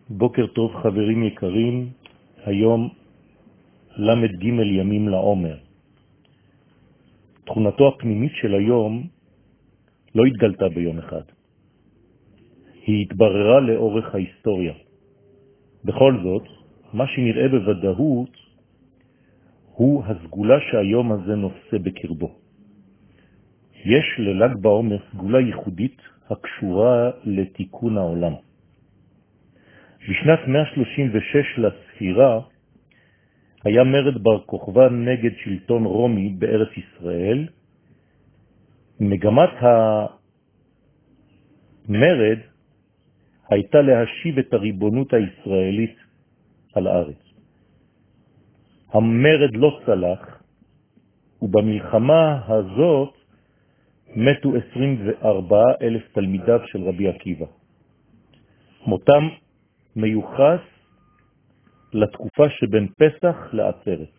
בוקר טוב חברים יקרים, היום למד ג' ימים לעומר. תכונתו הפנימית של היום לא התגלתה ביום אחד. היא התבררה לאורך ההיסטוריה. בכל זאת, מה שנראה בוודאות הוא הסגולה שהיום הזה נושא בקרבו. יש לל"ג בעומר סגולה ייחודית הקשורה לתיקון העולם. בשנת 136 לספירה היה מרד בר כוכבא נגד שלטון רומי בארץ ישראל. מגמת המרד הייתה להשיב את הריבונות הישראלית על הארץ. המרד לא צלח, ובמלחמה הזאת מתו 24,000 תלמידיו של רבי עקיבא. מותם מיוחס לתקופה שבין פסח לעצרת.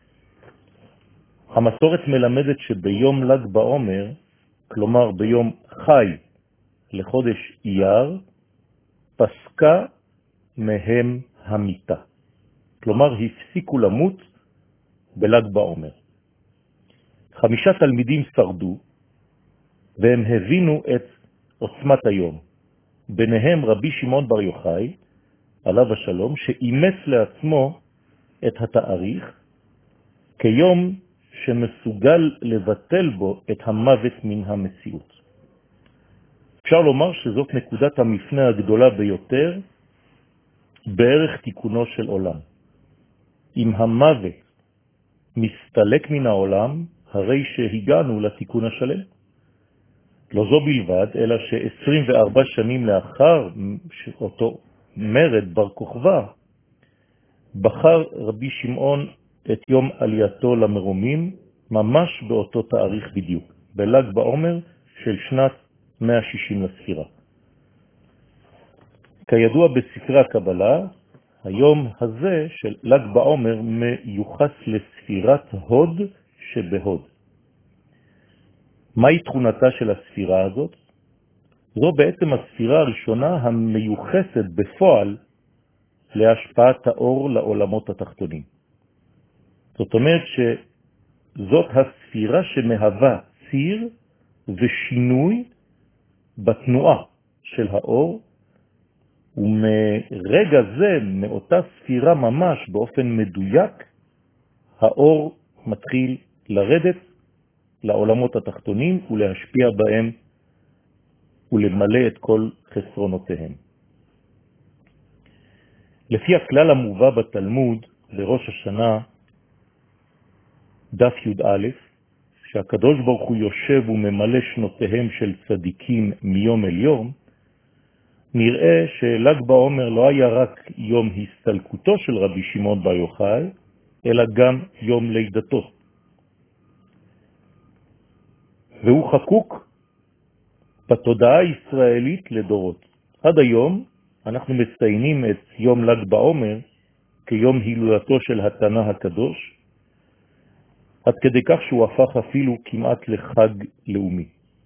המסורת מלמדת שביום ל"ג בעומר, כלומר ביום חי לחודש אייר, פסקה מהם המיטה. כלומר הפסיקו למות בל"ג בעומר. 5 תלמידים שרדו, והם הבינו את עוצמת היום. ביניהם רבי שמעון בר יוחאי, עליו השלום, שאימץ לעצמו את התאריך כיום שמסוגל לבטל בו את המוות מן המציאות. אפשר לומר שזאת נקודת המפנה הגדולה ביותר בערך תיקונו של עולם. אם המוות מסתלק מן העולם, הרי שהגענו לתיקון השלם. לא זו בלבד, אלא ש24 שנים לאחר אותו מרד בר כוכבא, בחר רבי שמעון את יום עלייתו למרומים ממש באותו תאריך בדיוק, בל"ג בעומר של שנת 160 לספירה. כידוע בספרי הקבלה, היום הזה של ל"ג בעומר מיוחס לספירת הוד שבהוד. מהי תכונתה של הספירה הזאת? זו בעצם הספירה הראשונה המיוחסת בפועל להשפעת האור לעולמות התחתונים. זאת אומרת שזאת הספירה שמהווה ציר ושינוי בתנועה של האור, ומרגע זה, מאותה ספירה ממש באופן מדויק, האור מתחיל לרדת לעולמות התחתונים ולהשפיע בהם ולמלא את כל חסרונותיהם. לפי הכלל המובא בתלמוד לראש השנה דף י"א, שהקדוש ברוך הוא יושב וממלא שנותיהם של צדיקים מיום אל יום, נראה של"ג בעומר לא היה רק יום הסתלקותו של רבי שמעון בר יוחאי, אלא גם יום לידתו. והוא חקוק בתודעה הישראלית לדורות. עד היום אנחנו מציינים את יום ל"ג בעומר כיום הילולתו של התנא הקדוש, עד כדי כך שהוא הפך אפילו כמעט לחג לאומי.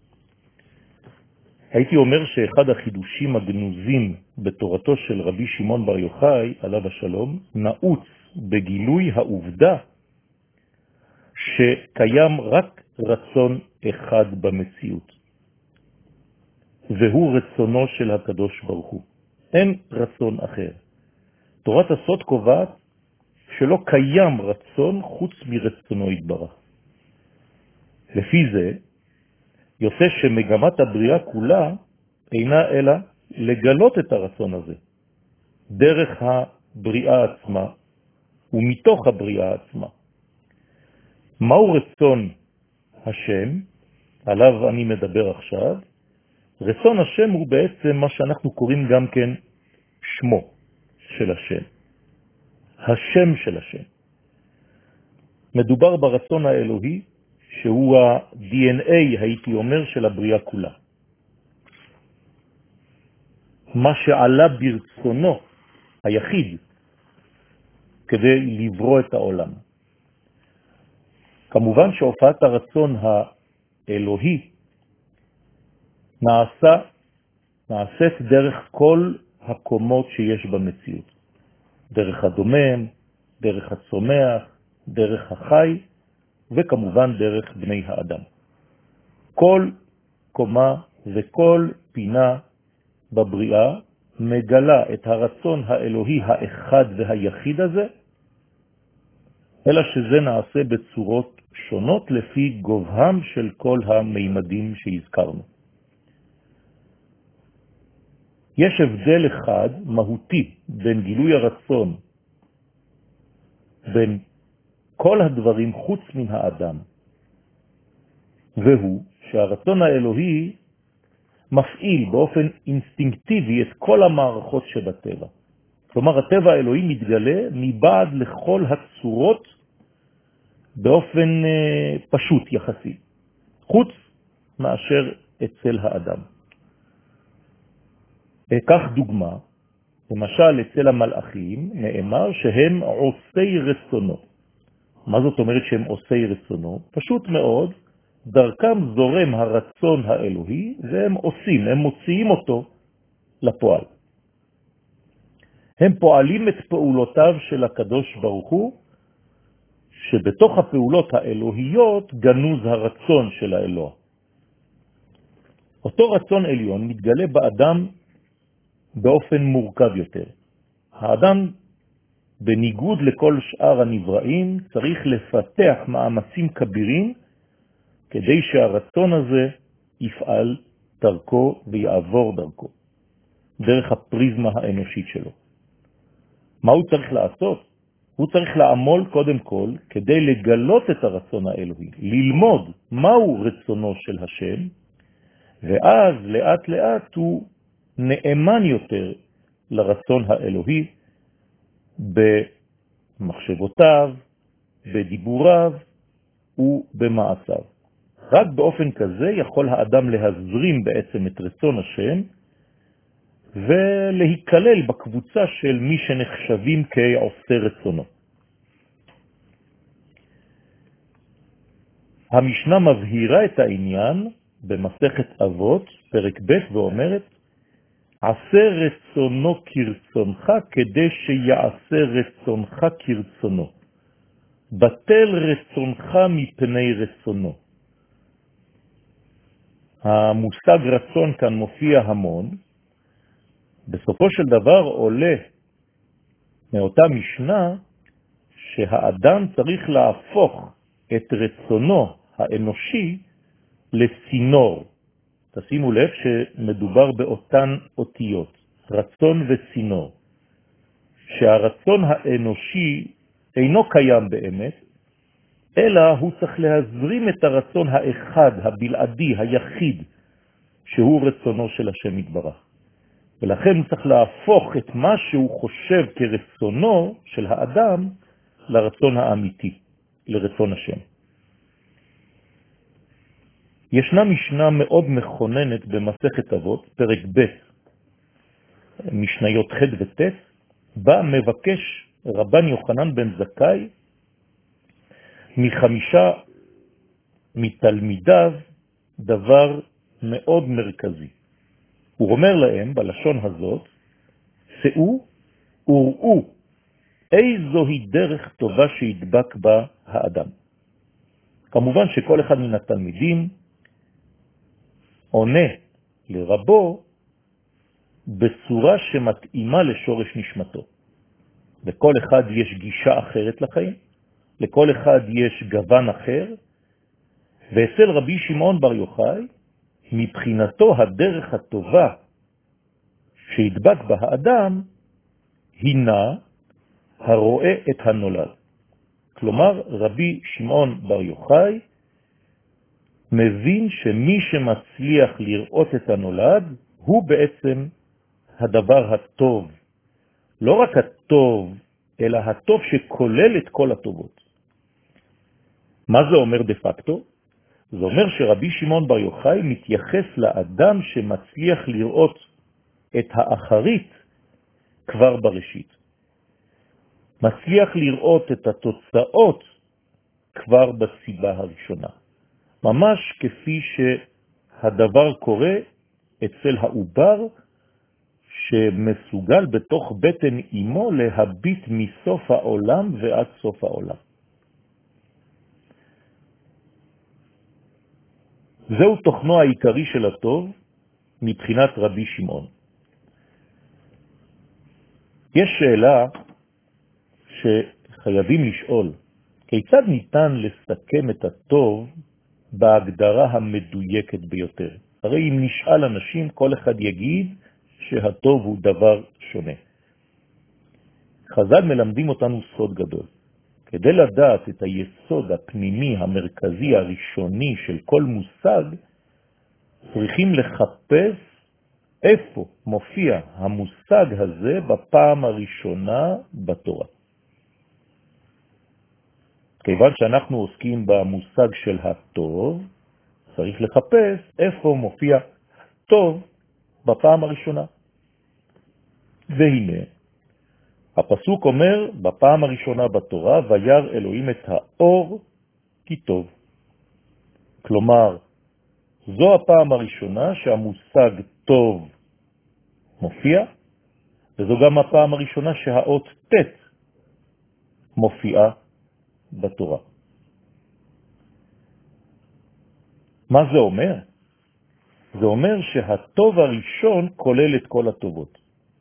הייתי אומר שאחד החידושים הגנוזים בתורתו של רבי שמעון בר יוחאי, עליו השלום, נעוץ בגילוי העובדה שקיים רק רצון אחד במציאות, והוא רצונו של הקדוש ברוך הוא. אין רצון אחר. תורת הסוד קובעת שלא קיים רצון חוץ מרצונו יתברך. לפי זה, יוצא שמגמת הבריאה כולה אינה אלא לגלות את הרצון הזה, דרך הבריאה עצמה ומתוך הבריאה עצמה. מהו רצון השם, עליו אני מדבר עכשיו? רצון השם הוא בעצם מה שאנחנו קוראים גם כן שמו של השם, השם של השם. מדובר ברצון האלוהי שהוא ה-DNA, הייתי אומר, של הבריאה כולה. מה שעלה ברצונו היחיד כדי לברוא את העולם. כמובן שהופעת הרצון האלוהי נעשית דרך כל הקומות שיש במציאות. דרך הדומם, דרך הצומח, דרך החי, וכמובן דרך בני האדם. כל קומה וכל פינה בבריאה מגלה את הרצון האלוהי האחד והיחיד הזה, אלא שזה נעשה בצורות שונות לפי גובהם של כל המימדים שהזכרנו. יש הבדל אחד מהותי בין גילוי הרצון בין כל הדברים חוץ מן האדם, והוא שהרצון האלוהי מפעיל באופן אינסטינקטיבי את כל המערכות שבטבע. כלומר, הטבע האלוהי מתגלה מבעד לכל הצורות באופן פשוט יחסי, חוץ מאשר אצל האדם. כך דוגמה, למשל אצל המלאכים נאמר שהם עושי רצונו. מה זאת אומרת שהם עושי רצונו? פשוט מאוד, דרכם זורם הרצון האלוהי והם עושים, הם מוציאים אותו לפועל. הם פועלים את פעולותיו של הקדוש ברוך הוא, שבתוך הפעולות האלוהיות גנוז הרצון של האלוה. אותו רצון עליון מתגלה באדם באופן מורכב יותר. האדם, בניגוד לכל שאר הנבראים, צריך לפתח מאמצים כבירים כדי שהרצון הזה יפעל דרכו ויעבור דרכו, דרך הפריזמה האנושית שלו. מה הוא צריך לעשות? הוא צריך לעמול קודם כל כדי לגלות את הרצון האלוהי, ללמוד מהו רצונו של השם, ואז לאט לאט הוא נאמן יותר לרצון האלוהי במחשבותיו, בדיבוריו ובמעשיו. רק באופן כזה יכול האדם להזרים בעצם את רצון השם ולהיכלל בקבוצה של מי שנחשבים כעושה רצונו. המשנה מבהירה את העניין במסכת אבות, פרק ב', ואומרת, עשה רצונו כרצונך כדי שיעשה רצונך כרצונו. בטל רצונך מפני רצונו. המושג רצון כאן מופיע המון. בסופו של דבר עולה מאותה משנה שהאדם צריך להפוך את רצונו האנושי לצינור. תשימו לב שמדובר באותן אותיות, רצון וצינור. שהרצון האנושי אינו קיים באמת, אלא הוא צריך להזרים את הרצון האחד, הבלעדי, היחיד, שהוא רצונו של השם יתברך. ולכן הוא צריך להפוך את מה שהוא חושב כרצונו של האדם לרצון האמיתי, לרצון השם. ישנה משנה מאוד מכוננת במסכת אבות, פרק ב', משניות ח' וט', בה מבקש רבן יוחנן בן זכאי מחמישה מתלמידיו דבר מאוד מרכזי. הוא אומר להם בלשון הזאת, שאו וראו איזוהי דרך טובה שידבק בה האדם. כמובן שכל אחד מן התלמידים עונה לרבו בצורה שמתאימה לשורש נשמתו. לכל אחד יש גישה אחרת לחיים, לכל אחד יש גוון אחר, ואצל רבי שמעון בר יוחאי, מבחינתו הדרך הטובה שידבק בה האדם, הינה הרואה את הנולד. כלומר, רבי שמעון בר יוחאי מבין שמי שמצליח לראות את הנולד, הוא בעצם הדבר הטוב. לא רק הטוב, אלא הטוב שכולל את כל הטובות. מה זה אומר דה פקטו? זה אומר שרבי שמעון בר יוחאי מתייחס לאדם שמצליח לראות את האחרית כבר בראשית. מצליח לראות את התוצאות כבר בסיבה הראשונה. ממש כפי שהדבר קורה אצל העובר שמסוגל בתוך בטן אמו להביט מסוף העולם ועד סוף העולם. זהו תוכנו העיקרי של הטוב מבחינת רבי שמעון. יש שאלה שחייבים לשאול, כיצד ניתן לסכם את הטוב בהגדרה המדויקת ביותר? הרי אם נשאל אנשים, כל אחד יגיד שהטוב הוא דבר שונה. חז"ל מלמדים אותנו סוד גדול. כדי לדעת את היסוד הפנימי המרכזי הראשוני של כל מושג, צריכים לחפש איפה מופיע המושג הזה בפעם הראשונה בתורה. כיוון שאנחנו עוסקים במושג של הטוב, צריך לחפש איפה מופיע טוב בפעם הראשונה. והנה, הפסוק אומר בפעם הראשונה בתורה, וירא אלוהים את האור כי טוב. כלומר, זו הפעם הראשונה שהמושג טוב מופיע, וזו גם הפעם הראשונה שהאות ט' מופיעה בתורה. מה זה אומר? זה אומר שהטוב הראשון כולל את כל הטובות.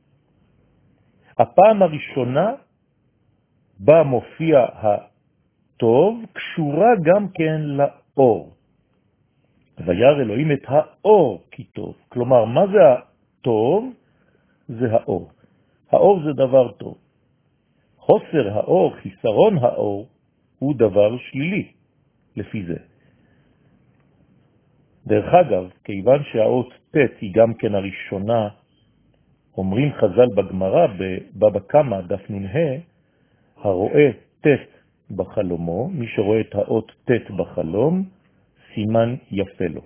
הפעם הראשונה בה מופיע הטוב קשורה גם כן לאור. וירא אלוהים את האור כי טוב. כלומר, מה זה הטוב? זה האור. האור זה דבר טוב. חוסר האור, חיסרון האור, הוא דבר שלילי, לפי זה. דרך אגב, כיוון שהאות ט' היא גם כן הראשונה, אומרים חז"ל בגמרא, בבבא קמא, דף נ"ה, הרואה ט' בחלומו, מי שרואה את האות ט' בחלום, סימן יפה לו.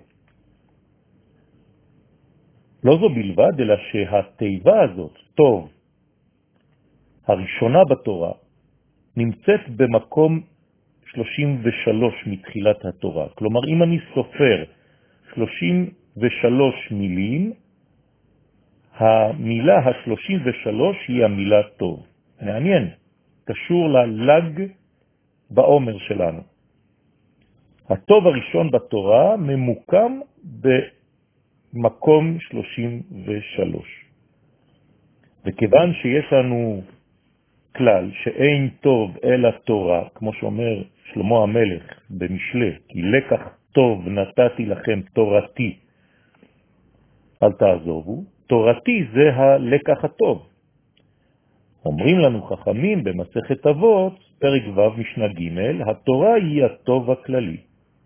לא זו בלבד, אלא שהתיבה הזאת, טוב, הראשונה בתורה, נמצאת במקום 33 מתחילת התורה. כלומר, אם אני סופר 33 מילים, המילה ה-33 היא המילה טוב. מעניין, קשור ללג בעומר שלנו. הטוב הראשון בתורה ממוקם במקום 33. וכיוון שיש לנו כלל שאין טוב אלא תורה, כמו שאומר שלמה המלך במשלי, כי לקח טוב נתתי לכם תורתי, אל תעזובו, תורתי זה הלקח הטוב. אומרים לנו חכמים במסכת אבות, פרק ו' משנה ג', התורה היא הטוב הכללי.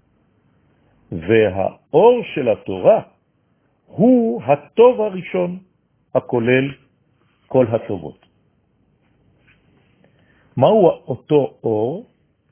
והאור של התורה הוא הטוב הראשון, הכולל כל הטובות. מהו אותו אור?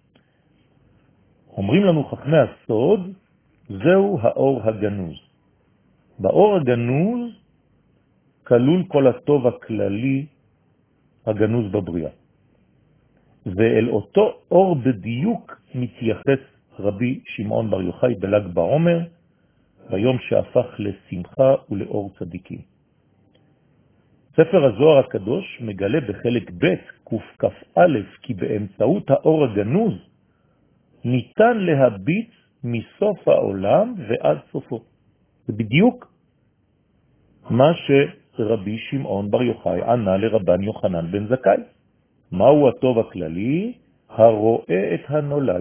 אומרים לנו חכמי הסוד, זהו האור הגנוז. באור הגנוז כלול כל הטוב הכללי הגנוז בבריאה. ואל אותו אור בדיוק מתייחס רבי שמעון בר יוחאי בל"ג בעומר, ביום שהפך לשמחה ולאור צדיקים. ספר הזוהר הקדוש מגלה בחלק ב' קכ"א כי באמצעות האור הגנוז ניתן להביט מסוף העולם ועד סופו. זה בדיוק מה שרבי שמעון בר יוחאי ענה לרבן יוחנן בן זכאי. מהו הטוב הכללי? הרואה את הנולד.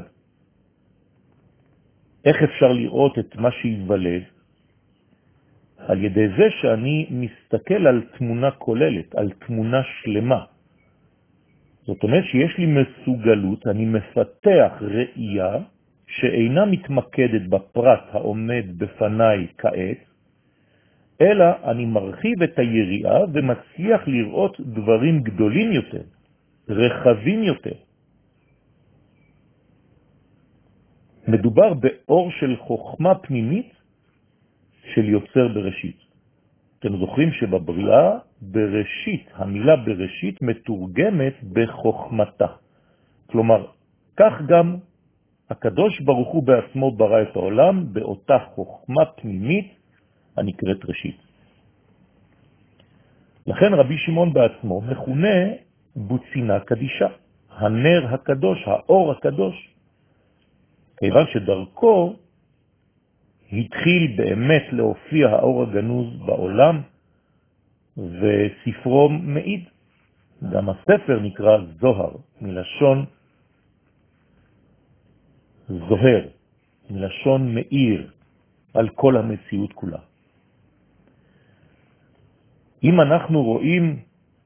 איך אפשר לראות את מה שיוולד? על ידי זה שאני מסתכל על תמונה כוללת, על תמונה שלמה. זאת אומרת שיש לי מסוגלות, אני מפתח ראייה שאינה מתמקדת בפרט העומד בפניי כעת, אלא אני מרחיב את היריעה ומצליח לראות דברים גדולים יותר, רחבים יותר. מדובר באור של חוכמה פנימית של יוצר בראשית. אתם זוכרים שבבריאה בראשית, המילה בראשית מתורגמת בחוכמתה. כלומר, כך גם הקדוש ברוך הוא בעצמו ברא את העולם באותה חוכמה פנימית הנקראת ראשית. לכן רבי שמעון בעצמו מכונה בוצינה קדישה, הנר הקדוש, האור הקדוש, כיוון שדרכו התחיל באמת להופיע האור הגנוז בעולם, וספרו מעיד. גם הספר נקרא זוהר, מלשון זוהר, מלשון מאיר על כל המציאות כולה. אם אנחנו רואים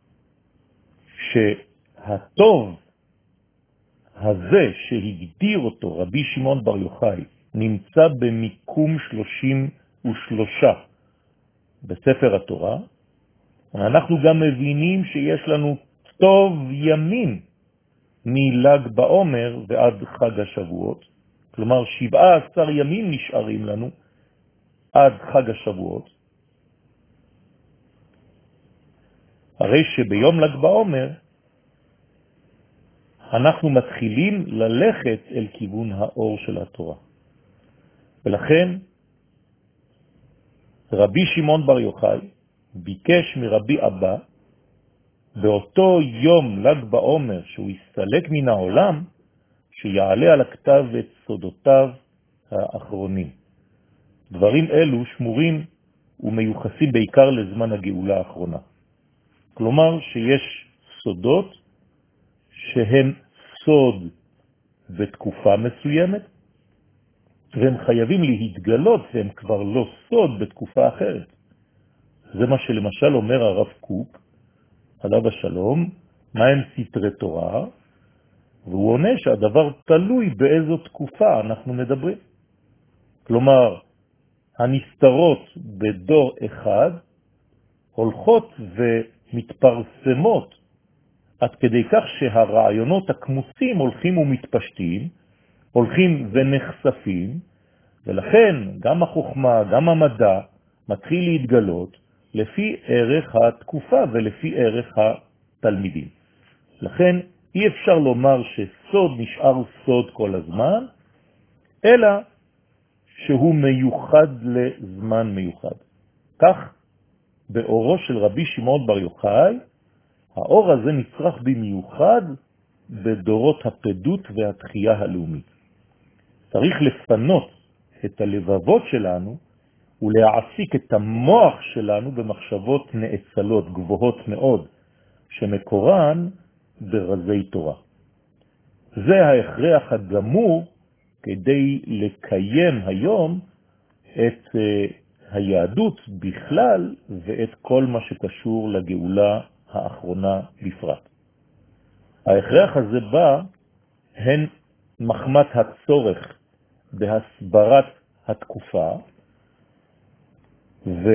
שהטוב הזה שהגדיר אותו רבי שמעון בר יוחאי נמצא במיקום 33 בספר התורה, אנחנו גם מבינים שיש לנו טוב ימים מל"ג בעומר ועד חג השבועות, כלומר 17 ימים נשארים לנו עד חג השבועות, הרי שביום ל"ג בעומר אנחנו מתחילים ללכת אל כיוון האור של התורה. ולכן רבי שמעון בר יוחאי ביקש מרבי אבא באותו יום ל"ג בעומר שהוא יסתלק מן העולם, שיעלה על הכתב את סודותיו האחרונים. דברים אלו שמורים ומיוחסים בעיקר לזמן הגאולה האחרונה. כלומר שיש סודות שהם סוד בתקופה מסוימת, והם חייבים להתגלות והם כבר לא סוד בתקופה אחרת. זה מה שלמשל אומר הרב קוק, עליו השלום, מה הם סתרי תורה, והוא עונה שהדבר תלוי באיזו תקופה אנחנו מדברים. כלומר, הנסתרות בדור אחד הולכות ומתפרסמות עד כדי כך שהרעיונות הכמוסים הולכים ומתפשטים, הולכים ונחשפים, ולכן גם החוכמה, גם המדע, מתחיל להתגלות לפי ערך התקופה ולפי ערך התלמידים. לכן אי אפשר לומר שסוד נשאר סוד כל הזמן, אלא שהוא מיוחד לזמן מיוחד. כך באורו של רבי שמעון בר יוחאי, האור הזה נצרך במיוחד בדורות הפדות והתחייה הלאומית. צריך לפנות את הלבבות שלנו ולהעסיק את המוח שלנו במחשבות נאצלות, גבוהות מאוד, שמקורן ברזי תורה. זה ההכרח הגמור כדי לקיים היום את היהדות בכלל ואת כל מה שקשור לגאולה האחרונה בפרט. ההכרח הזה בא הן מחמת הצורך בהסברת התקופה, וגם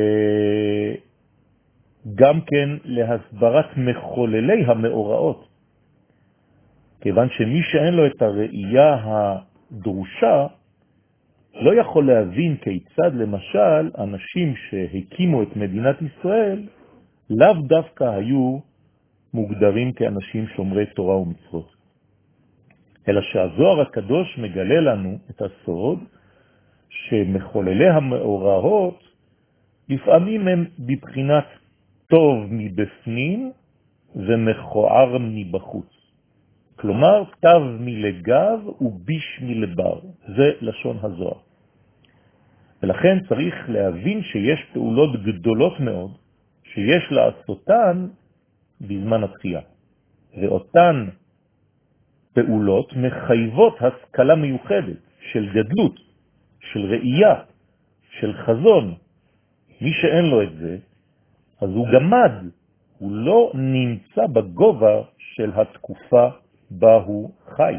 כן להסברת מחוללי המאורעות, כיוון שמי שאין לו את הראייה הדרושה לא יכול להבין כיצד למשל אנשים שהקימו את מדינת ישראל לאו דווקא היו מוגדרים כאנשים שומרי תורה ומצוות. אלא שהזוהר הקדוש מגלה לנו את הסוד שמחוללי המאורעות לפעמים הם בבחינת טוב מבפנים ומכוער מבחוץ. כלומר, תו מלגב וביש מלבר. זה לשון הזוהר. ולכן צריך להבין שיש פעולות גדולות מאוד שיש לעשותן בזמן התחייה. ואותן פעולות מחייבות השכלה מיוחדת של גדלות, של ראייה, של חזון. מי שאין לו את זה, אז הוא גמד, הוא לא נמצא בגובה של התקופה בה הוא חי.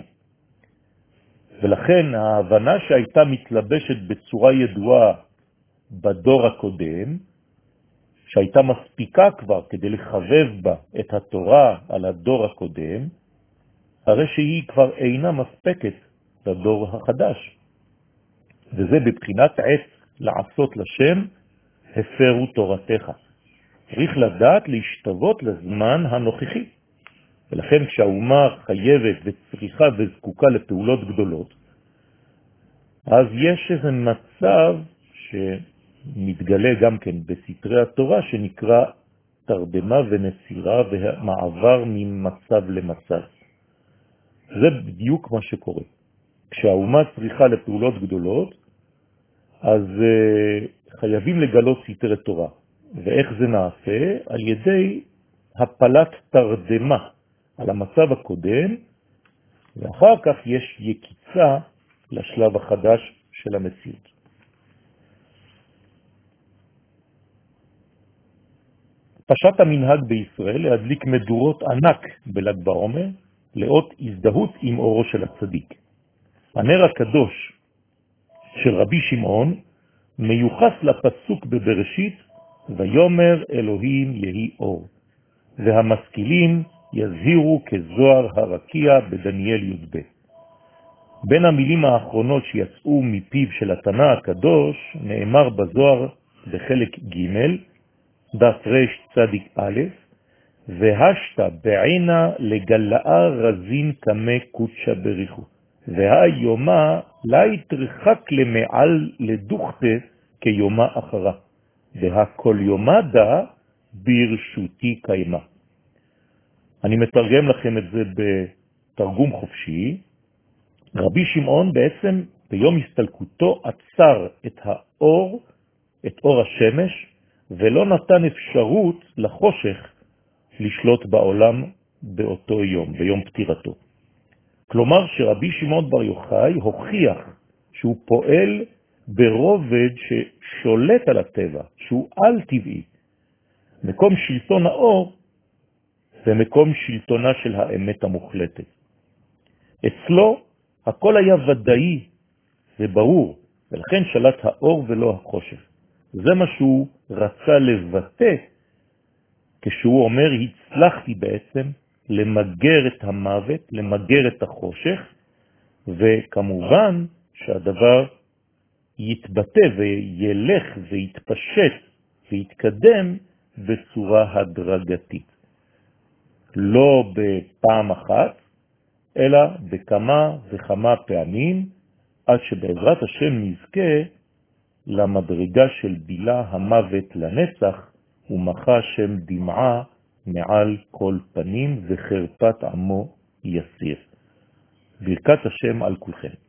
ולכן ההבנה שהייתה מתלבשת בצורה ידועה בדור הקודם, שהייתה מספיקה כבר כדי לחבב בה את התורה על הדור הקודם, הרי שהיא כבר אינה מספקת לדור החדש. וזה בבחינת עת לעשות לשם, הפרו תורתך. צריך לדעת להשתוות לזמן הנוכחי. ולכן כשהאומה חייבת וצריכה וזקוקה לפעולות גדולות, אז יש איזה מצב שמתגלה גם כן בסתרי התורה שנקרא תרדמה ונסירה ומעבר ממצב למצב. זה בדיוק מה שקורה. כשהאומה צריכה לפעולות גדולות, אז חייבים לגלות סתרי תורה. ואיך זה נעשה? על ידי הפלת תרדמה על המצב הקודם, ואחר כך יש יקיצה לשלב החדש של המציאות. פשט המנהג בישראל להדליק מדורות ענק בל"ג בעומר, לאות הזדהות עם אורו של הצדיק. הנר הקדוש של רבי שמעון מיוחס לפסוק בבראשית, ויומר אלוהים יהי אור, והמשכילים יזהירו כזוהר הרקיע בדניאל י"ב. בין המילים האחרונות שיצאו מפיו של התנא הקדוש נאמר בזוהר בחלק ג' דף צדיק א', והשת בעינה לגלאה רזין כמה קודשה בריחו, והיומה לא יתרחק למעל לדוכתה כיומה אחרה, והכל יומה דה ברשותי קיימה. אני מתרגם לכם את זה בתרגום חופשי. רבי שמעון בעצם ביום הסתלקותו עצר את האור, את אור השמש, ולא נתן אפשרות לחושך לשלוט בעולם באותו יום, ביום פטירתו. כלומר שרבי שמעון בר יוחאי הוכיח שהוא פועל ברובד ששולט על הטבע, שהוא על טבעי. מקום שלטון האור זה מקום שלטונה של האמת המוחלטת. אצלו הכל היה ודאי וברור, ולכן שלט האור ולא החושך. זה מה שהוא רצה לבטא כשהוא אומר, הצלחתי בעצם למגר את המוות, למגר את החושך, וכמובן שהדבר יתבטא וילך ויתפשט ויתקדם בצורה הדרגתית. לא בפעם אחת, אלא בכמה וכמה פעמים, עד שבעזרת השם נזכה למדרגה של בילה המוות לנצח, ומחה שם דמעה מעל כל פנים וחרפת עמו יסיר. ברכת השם על כולכם.